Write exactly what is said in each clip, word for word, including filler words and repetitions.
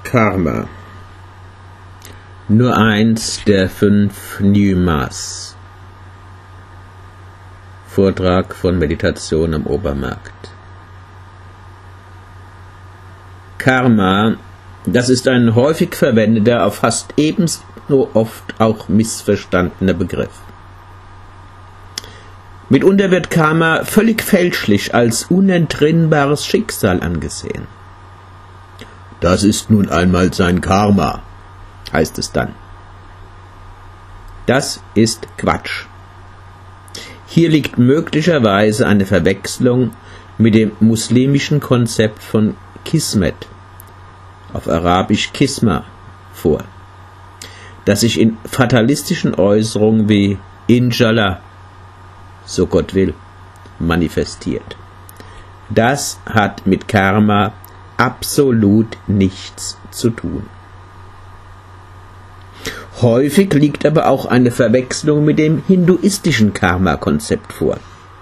Karma. Nur eins der fünf Nyumas. Vortrag von Meditation am Obermarkt. Karma, das ist ein häufig verwendeter, auf fast ebenso oft auch missverstandener Begriff. Mitunter wird Karma völlig fälschlich als unentrinnbares Schicksal angesehen. Das ist nun einmal sein Karma, heißt es dann. Das ist Quatsch. Hier liegt möglicherweise eine Verwechslung mit dem muslimischen Konzept von Kismet, auf Arabisch Kisma, vor, das sich in fatalistischen Äußerungen wie Inshallah, so Gott will, manifestiert. Das hat mit Karma absolut nichts zu tun. Häufig liegt aber auch eine Verwechslung mit dem hinduistischen Karma-Konzept vor.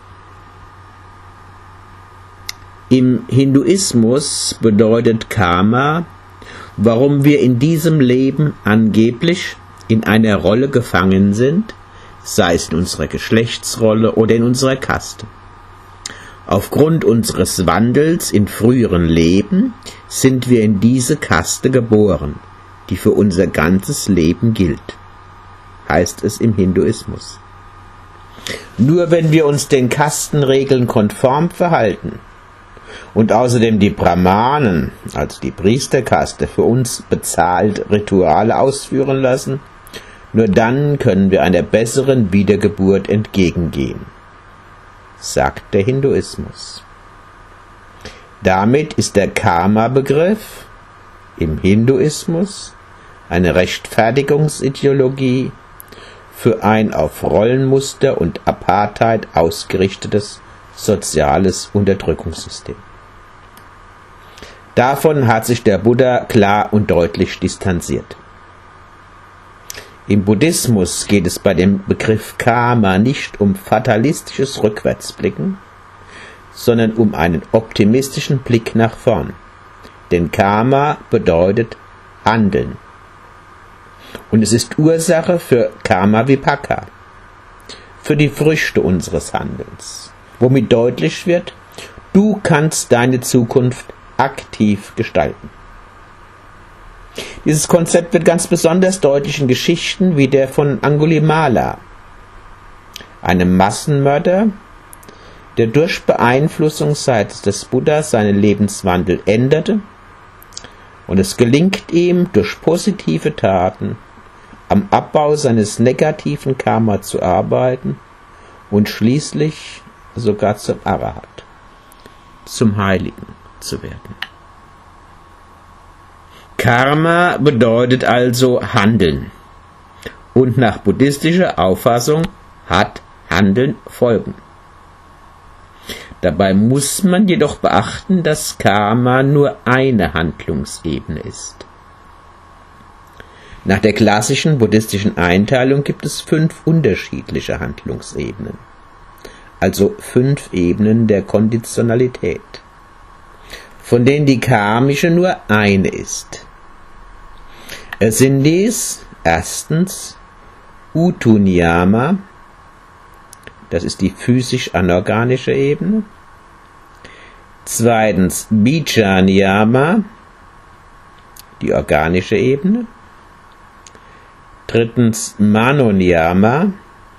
Im Hinduismus bedeutet Karma, warum wir in diesem Leben angeblich in einer Rolle gefangen sind, sei es in unserer Geschlechtsrolle oder in unserer Kaste. Aufgrund unseres Wandels in früheren Leben sind wir in diese Kaste geboren, die für unser ganzes Leben gilt, heißt es im Hinduismus. Nur wenn wir uns den Kastenregeln konform verhalten und außerdem die Brahmanen, also die Priesterkaste, für uns bezahlt Rituale ausführen lassen, nur dann können wir einer besseren Wiedergeburt entgegengehen, sagt der Hinduismus. Damit ist der Karma-Begriff im Hinduismus eine Rechtfertigungsideologie für ein auf Rollenmuster und Apartheid ausgerichtetes soziales Unterdrückungssystem. Davon hat sich der Buddha klar und deutlich distanziert. Im Buddhismus geht es bei dem Begriff Karma nicht um fatalistisches Rückwärtsblicken, sondern um einen optimistischen Blick nach vorn. Denn Karma bedeutet Handeln. Und es ist Ursache für Karma Vipaka, für die Früchte unseres Handelns, womit deutlich wird, du kannst deine Zukunft aktiv gestalten. Dieses Konzept wird ganz besonders deutlich in Geschichten wie der von Angulimala, einem Massenmörder, der durch Beeinflussung seitens des Buddhas seinen Lebenswandel änderte, und es gelingt ihm, durch positive Taten am Abbau seines negativen Karma zu arbeiten und schließlich sogar zum Arahat, zum Heiligen zu werden. Karma bedeutet also Handeln. Und nach buddhistischer Auffassung hat Handeln Folgen. Dabei muss man jedoch beachten, dass Karma nur eine Handlungsebene ist. Nach der klassischen buddhistischen Einteilung gibt es fünf unterschiedliche Handlungsebenen, also fünf Ebenen der Konditionalität, von denen die karmische nur eine ist. Es sind dies erstens Utu-Niyama, das ist die physisch-anorganische Ebene. Zweitens Bija-Niyama, die organische Ebene. Drittens Mano-Niyama,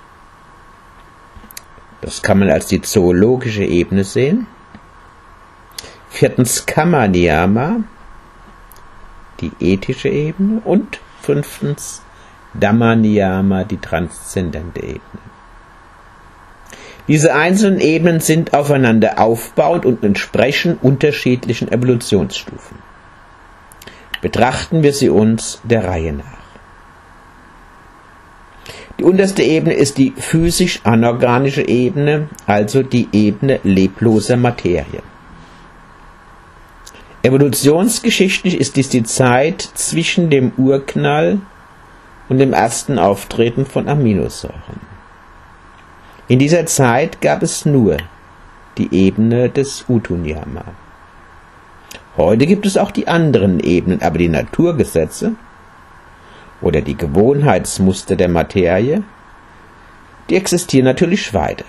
das kann man als die zoologische Ebene sehen. Viertens Kamma-Niyama, die ethische Ebene. Und fünftens Dhamma-Niyama, die transzendente Ebene. Diese einzelnen Ebenen sind aufeinander aufbauend und entsprechen unterschiedlichen Evolutionsstufen. Betrachten wir sie uns der Reihe nach. Die unterste Ebene ist die physisch-anorganische Ebene, also die Ebene lebloser Materie. Evolutionsgeschichtlich ist dies die Zeit zwischen dem Urknall und dem ersten Auftreten von Aminosäuren. In dieser Zeit gab es nur die Ebene des Utu-Niyama. Heute gibt es auch die anderen Ebenen, aber die Naturgesetze oder die Gewohnheitsmuster der Materie, die existieren natürlich weiter.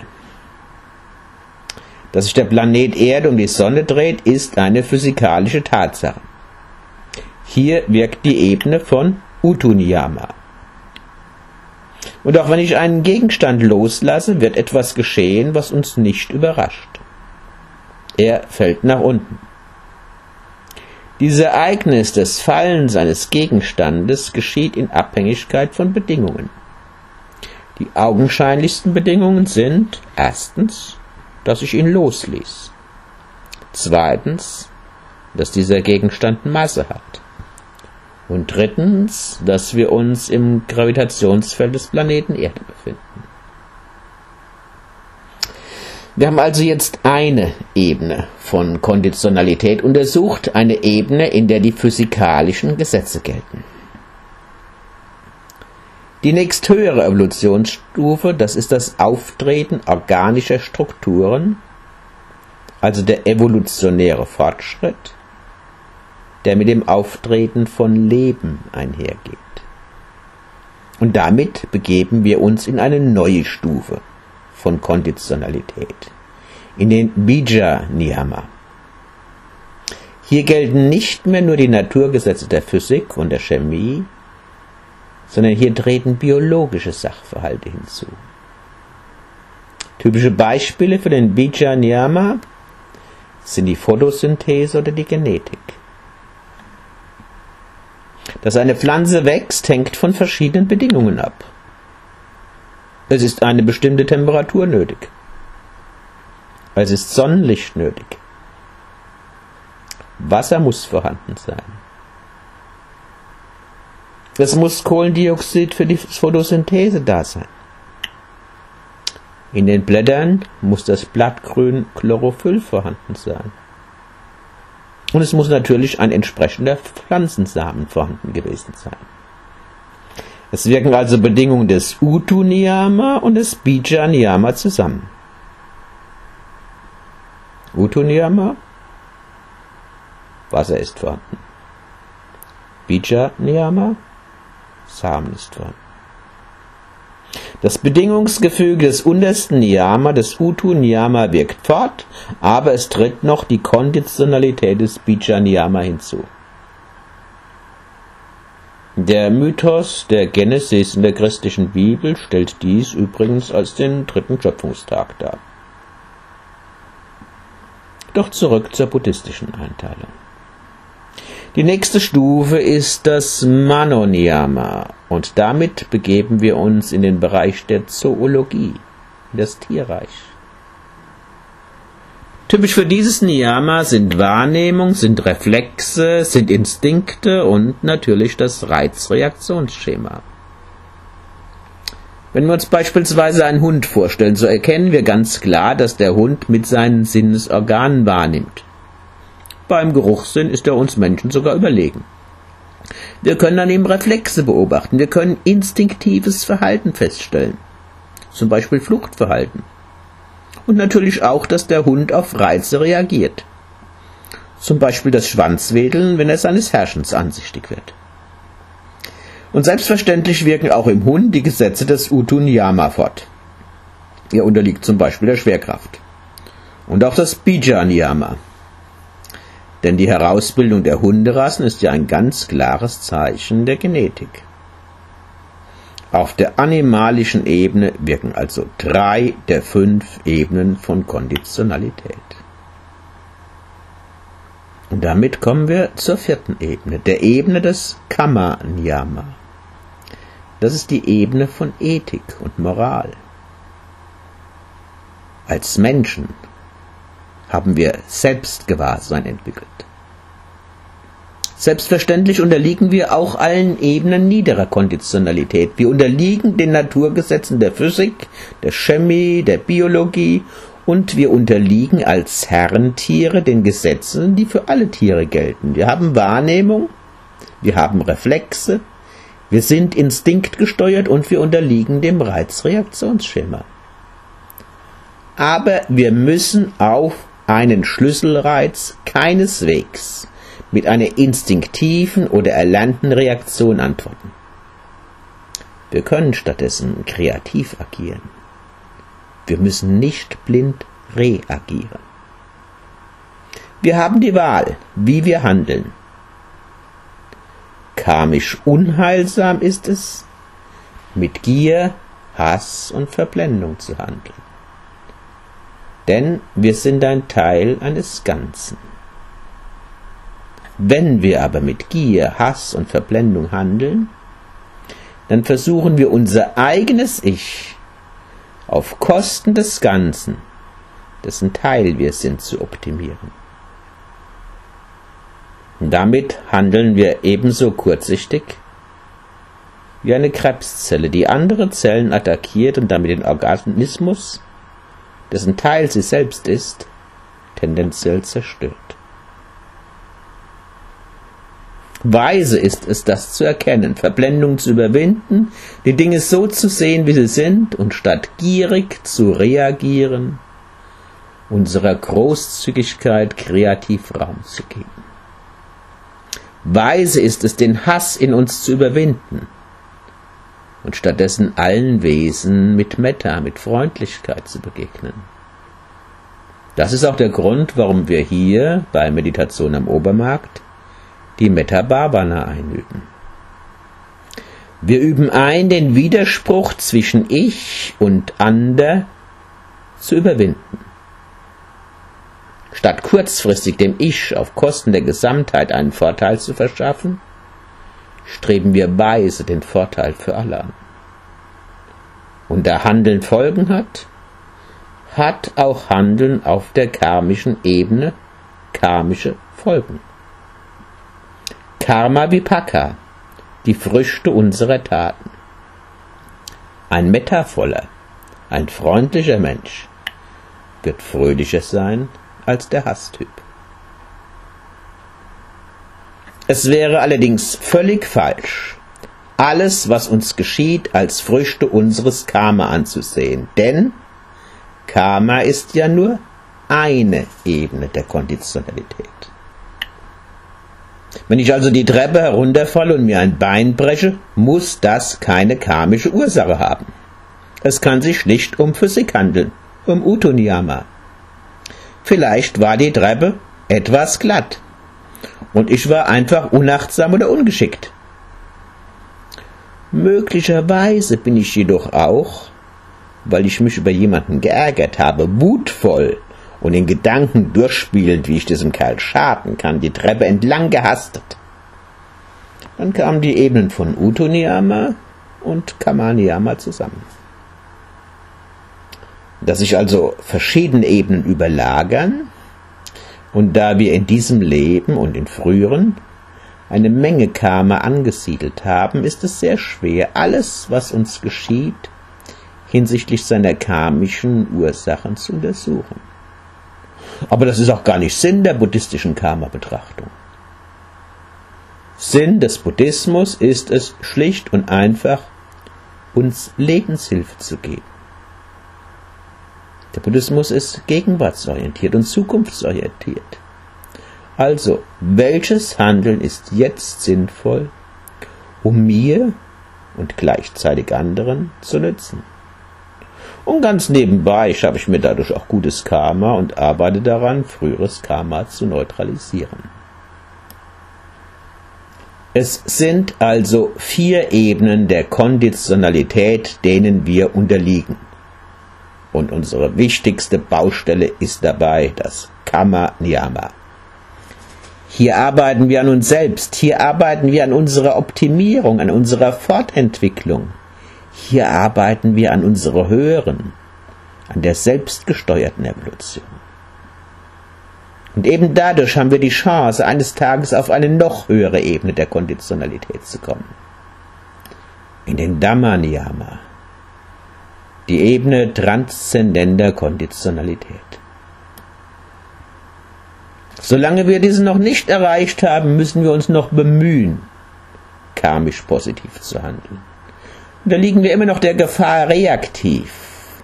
Dass sich der Planet Erde um die Sonne dreht, ist eine physikalische Tatsache. Hier wirkt die Ebene von Utu-Niyama. Und auch wenn ich einen Gegenstand loslasse, wird etwas geschehen, was uns nicht überrascht. Er fällt nach unten. Dieses Ereignis des Fallens eines Gegenstandes geschieht in Abhängigkeit von Bedingungen. Die augenscheinlichsten Bedingungen sind erstens, dass ich ihn losließ. Zweitens, dass dieser Gegenstand Masse hat. Und drittens, dass wir uns im Gravitationsfeld des Planeten Erde befinden. Wir haben also jetzt eine Ebene von Konditionalität untersucht, eine Ebene, in der die physikalischen Gesetze gelten. Die nächsthöhere Evolutionsstufe, das ist das Auftreten organischer Strukturen, also der evolutionäre Fortschritt, der mit dem Auftreten von Leben einhergeht. Und damit begeben wir uns in eine neue Stufe von Konditionalität, in den Bija-Niyama. Hier gelten nicht mehr nur die Naturgesetze der Physik und der Chemie, sondern hier treten biologische Sachverhalte hinzu. Typische Beispiele für den Bija-Niyama sind die Photosynthese oder die Genetik. Dass eine Pflanze wächst, hängt von verschiedenen Bedingungen ab. Es ist eine bestimmte Temperatur nötig. Es ist Sonnenlicht nötig. Wasser muss vorhanden sein. Es muss Kohlendioxid für die Photosynthese da sein. In den Blättern muss das blattgrün Chlorophyll vorhanden sein. Und es muss natürlich ein entsprechender Pflanzensamen vorhanden gewesen sein. Es wirken also Bedingungen des Utu-Niyama und des Bija-Niyama zusammen. Utu-Niyama, Wasser ist vorhanden. Bija-Niyama, Samen ist vorhanden. Das Bedingungsgefüge des untersten Niyama, des Utu-Niyama, wirkt fort, aber es tritt noch die Konditionalität des Bija-Niyama hinzu. Der Mythos der Genesis in der christlichen Bibel stellt dies übrigens als den dritten Schöpfungstag dar. Doch zurück zur buddhistischen Einteilung. Die nächste Stufe ist das Mano-Niyama und damit begeben wir uns in den Bereich der Zoologie, in das Tierreich. Typisch für dieses Niyama sind Wahrnehmung, sind Reflexe, sind Instinkte und natürlich das Reizreaktionsschema. Wenn wir uns beispielsweise einen Hund vorstellen, so erkennen wir ganz klar, dass der Hund mit seinen Sinnesorganen wahrnimmt. Beim Geruchssinn ist er uns Menschen sogar überlegen. Wir können an ihm Reflexe beobachten, wir können instinktives Verhalten feststellen, zum Beispiel Fluchtverhalten. Und natürlich auch, dass der Hund auf Reize reagiert. Zum Beispiel das Schwanzwedeln, wenn er seines Herrschens ansichtig wird. Und selbstverständlich wirken auch im Hund die Gesetze des Utu-Niyama fort. Er unterliegt zum Beispiel der Schwerkraft. Und auch das Bija-Niyama. Denn die Herausbildung der Hunderassen ist ja ein ganz klares Zeichen der Genetik. Auf der animalischen Ebene wirken also drei der fünf Ebenen von Konditionalität. Und damit kommen wir zur vierten Ebene, der Ebene des Kamma-Niyama. Das ist die Ebene von Ethik und Moral. Als Menschen haben wir Selbstgewahrsein entwickelt. Selbstverständlich unterliegen wir auch allen Ebenen niederer Konditionalität. Wir unterliegen den Naturgesetzen der Physik, der Chemie, der Biologie und wir unterliegen als Herrentiere den Gesetzen, die für alle Tiere gelten. Wir haben Wahrnehmung, wir haben Reflexe, wir sind instinktgesteuert und wir unterliegen dem Reizreaktionsschema. Aber wir müssen auf einen Schlüsselreiz keineswegs mit einer instinktiven oder erlernten Reaktion antworten. Wir können stattdessen kreativ agieren. Wir müssen nicht blind reagieren. Wir haben die Wahl, wie wir handeln. Karmisch unheilsam ist es, mit Gier, Hass und Verblendung zu handeln. Denn wir sind ein Teil eines Ganzen. Wenn wir aber mit Gier, Hass und Verblendung handeln, dann versuchen wir unser eigenes Ich auf Kosten des Ganzen, dessen Teil wir sind, zu optimieren. Und damit handeln wir ebenso kurzsichtig wie eine Krebszelle, die andere Zellen attackiert und damit den Organismus, dessen Teil sie selbst ist, tendenziell zerstört. Weise ist es, das zu erkennen, Verblendung zu überwinden, die Dinge so zu sehen, wie sie sind, und statt gierig zu reagieren, unserer Großzügigkeit kreativ Raum zu geben. Weise ist es, den Hass in uns zu überwinden und stattdessen allen Wesen mit Metta, mit Freundlichkeit zu begegnen. Das ist auch der Grund, warum wir hier bei Meditation am Obermarkt die Metta Bhavana einüben. Wir üben ein, den Widerspruch zwischen Ich und Ander zu überwinden. Statt kurzfristig dem Ich auf Kosten der Gesamtheit einen Vorteil zu verschaffen, streben wir weise den Vorteil für alle an. Und da Handeln Folgen hat, hat auch Handeln auf der karmischen Ebene karmische Folgen. Karma Vipaka, die Früchte unserer Taten. Ein mettavoller, ein freundlicher Mensch wird fröhlicher sein als der Hasstyp. Es wäre allerdings völlig falsch, alles, was uns geschieht, als Früchte unseres Karma anzusehen, denn Karma ist ja nur eine Ebene der Konditionalität. Wenn ich also die Treppe herunterfalle und mir ein Bein breche, muss das keine karmische Ursache haben. Es kann sich schlicht um Physik handeln, um Uto-Niyama. Vielleicht war die Treppe etwas glatt und ich war einfach unachtsam oder ungeschickt. Möglicherweise bin ich jedoch auch, weil ich mich über jemanden geärgert habe, wutvoll und in Gedanken durchspielend, wie ich diesem Kerl schaden kann, die Treppe entlang gehastet. Dann kamen die Ebenen von Uto-Niyama und Karma-Niyama zusammen. Dass sich also verschiedene Ebenen überlagern und da wir in diesem Leben und in früheren eine Menge Karma angesiedelt haben, ist es sehr schwer, alles, was uns geschieht, hinsichtlich seiner karmischen Ursachen zu untersuchen. Aber das ist auch gar nicht Sinn der buddhistischen Karma-Betrachtung. Sinn des Buddhismus ist es, schlicht und einfach uns Lebenshilfe zu geben. Der Buddhismus ist gegenwartsorientiert und zukunftsorientiert. Also, welches Handeln ist jetzt sinnvoll, um mir und gleichzeitig anderen zu nützen? Und ganz nebenbei schaffe ich mir dadurch auch gutes Karma und arbeite daran, früheres Karma zu neutralisieren. Es sind also vier Ebenen der Konditionalität, denen wir unterliegen. Und unsere wichtigste Baustelle ist dabei das Karma-Niyama. Hier arbeiten wir an uns selbst, hier arbeiten wir an unserer Optimierung, an unserer Fortentwicklung. Hier arbeiten wir an unserer höheren, an der selbstgesteuerten Evolution. Und eben dadurch haben wir die Chance, eines Tages auf eine noch höhere Ebene der Konditionalität zu kommen. In den Dhamma-Niyama, die Ebene transzendenter Konditionalität. Solange wir diese noch nicht erreicht haben, müssen wir uns noch bemühen, karmisch positiv zu handeln. Und da liegen wir immer noch der Gefahr reaktiv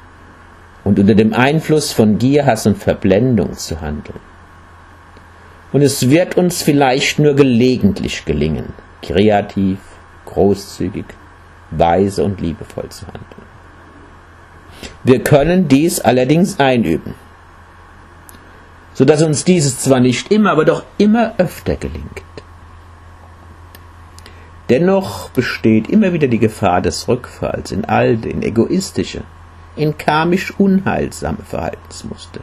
und unter dem Einfluss von Gier, Hass und Verblendung zu handeln. Und es wird uns vielleicht nur gelegentlich gelingen, kreativ, großzügig, weise und liebevoll zu handeln. Wir können dies allerdings einüben, sodass uns dieses zwar nicht immer, aber doch immer öfter gelingt. Dennoch besteht immer wieder die Gefahr des Rückfalls in alte, in egoistische, in karmisch unheilsame Verhaltensmuster.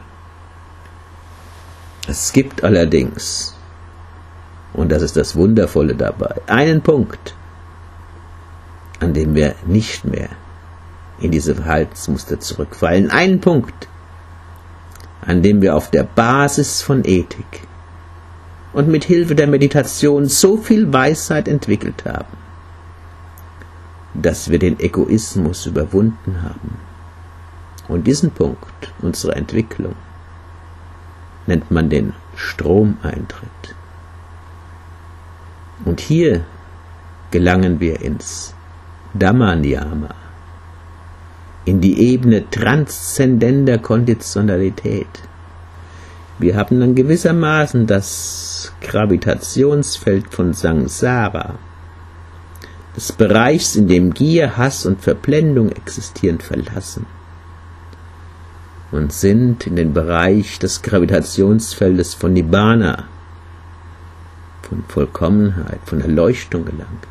Es gibt allerdings, und das ist das Wundervolle dabei, einen Punkt, an dem wir nicht mehr in diese Verhaltensmuster zurückfallen. Einen Punkt, an dem wir auf der Basis von Ethik und mit Hilfe der Meditation so viel Weisheit entwickelt haben, dass wir den Egoismus überwunden haben. Und diesen Punkt unserer Entwicklung nennt man den Stromeintritt. Und hier gelangen wir ins Dhamma-Niyama, in die Ebene transzendenter Konditionalität. Wir haben dann gewissermaßen das Gravitationsfeld von Samsara, des Bereichs, in dem Gier, Hass und Verblendung existieren, verlassen und sind in den Bereich des Gravitationsfeldes von Nibbana, von Vollkommenheit, von Erleuchtung gelangt.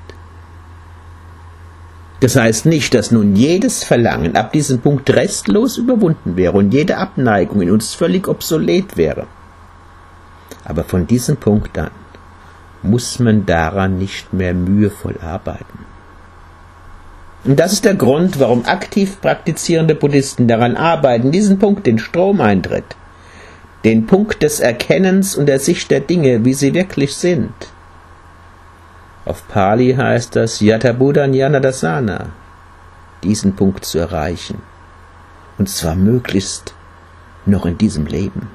Das heißt nicht, dass nun jedes Verlangen ab diesem Punkt restlos überwunden wäre und jede Abneigung in uns völlig obsolet wäre. Aber von diesem Punkt an muss man daran nicht mehr mühevoll arbeiten. Und das ist der Grund, warum aktiv praktizierende Buddhisten daran arbeiten, diesen Punkt, den Stromeintritt, den Punkt des Erkennens und der Sicht der Dinge, wie sie wirklich sind. Auf Pali heißt das Yata Buddha Jnana Dassana, diesen Punkt zu erreichen. Und zwar möglichst noch in diesem Leben.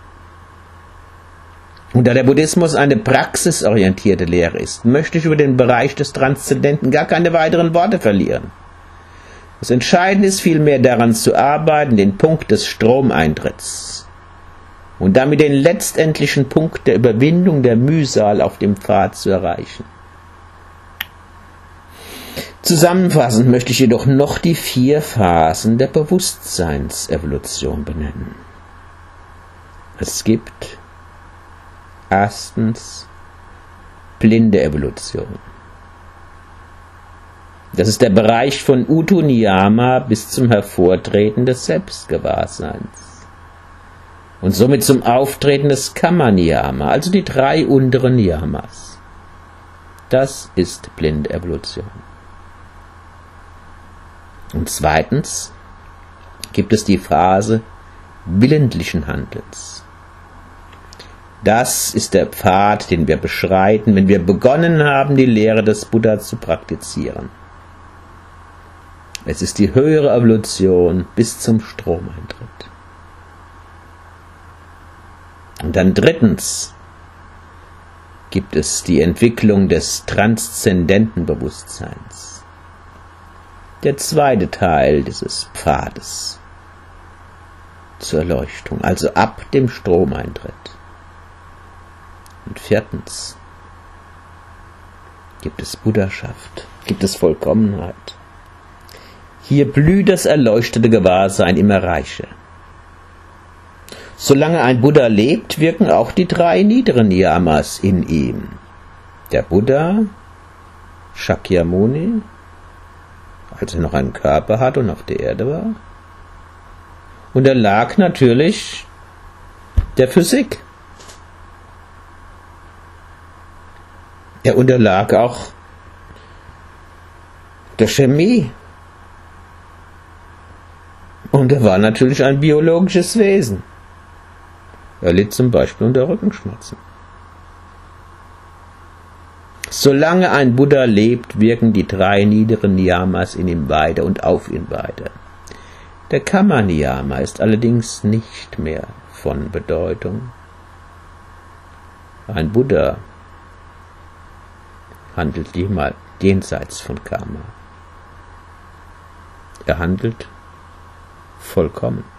Und da der Buddhismus eine praxisorientierte Lehre ist, möchte ich über den Bereich des Transzendenten gar keine weiteren Worte verlieren. Das Entscheidende ist vielmehr daran zu arbeiten, den Punkt des Stromeintritts und damit den letztendlichen Punkt der Überwindung der Mühsal auf dem Pfad zu erreichen. Zusammenfassend möchte ich jedoch noch die vier Phasen der Bewusstseinsevolution benennen. Es gibt erstens blinde Evolution. Das ist der Bereich von Utu Niyama bis zum Hervortreten des Selbstgewahrseins und somit zum Auftreten des Kamma Niyama, also die drei unteren Niyamas. Das ist blinde Evolution. Und zweitens gibt es die Phase willentlichen Handelns. Das ist der Pfad, den wir beschreiten, wenn wir begonnen haben, die Lehre des Buddha zu praktizieren. Es ist die höhere Evolution bis zum Stromeintritt. Und dann drittens gibt es die Entwicklung des transzendenten Bewusstseins. Der zweite Teil dieses Pfades zur Erleuchtung, also ab dem Stromeintritt. Und viertens gibt es Buddhaschaft, gibt es Vollkommenheit. Hier blüht das erleuchtete Gewahrsein immer reicher. Solange ein Buddha lebt, wirken auch die drei niederen Niyamas in ihm. Der Buddha, Shakyamuni, als er noch einen Körper hatte und auf der Erde war, und er lag natürlich der Physik. Er unterlag auch der Chemie. Und er war natürlich ein biologisches Wesen. Er litt zum Beispiel unter Rückenschmerzen. Solange ein Buddha lebt, wirken die drei niederen Niyamas in ihm weiter und auf ihn weiter. Der Kamma Niyama ist allerdings nicht mehr von Bedeutung. Ein Buddha handelt jenseits von Karma. Er handelt vollkommen.